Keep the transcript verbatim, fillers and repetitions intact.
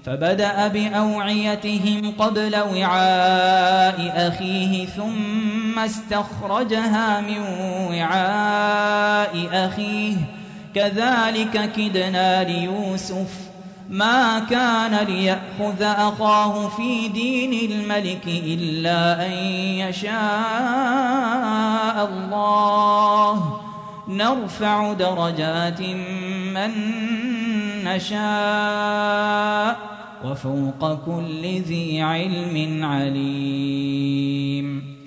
فبدأ بأوعيتهم قبل وعاء أخيه ثم استخرجها من وعاء أخيه كذلك كدنا ليوسف ما كان ليأخذ أخاه في دين الملك إلا أن يشاء الله نرفع درجات من نشاء وفوق كل ذي علم عليم.